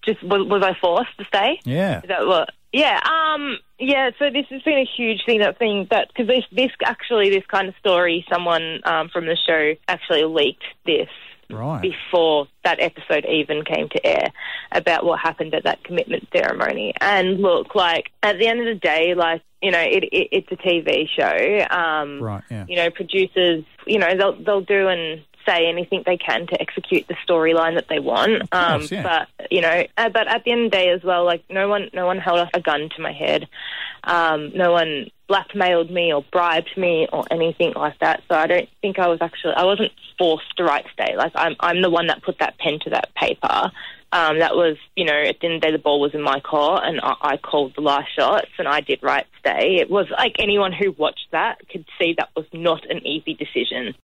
just was I forced to stay? Yeah. Is that what? Yeah. So this has been a huge thing. Because this kind of story, someone from the show actually leaked this. Right. Before that episode even came to air, about what happened at that commitment ceremony. And look, like, at the end of the day, like, you know, it's a TV show. Right, yeah. You know, producers, you know, they'll do and say anything they can to execute the storyline that they want. Of course, yeah. But, you know, but at the end of the day as well, like, no one held a gun to my head. No one blackmailed me or bribed me or anything like that. So I don't think I wasn't forced to write stay. Like, I'm the one that put that pen to that paper. That was, you know, at the end of the day, the ball was in my court, and I called the last shots, and I did write stay. It was like anyone who watched that could see that was not an easy decision.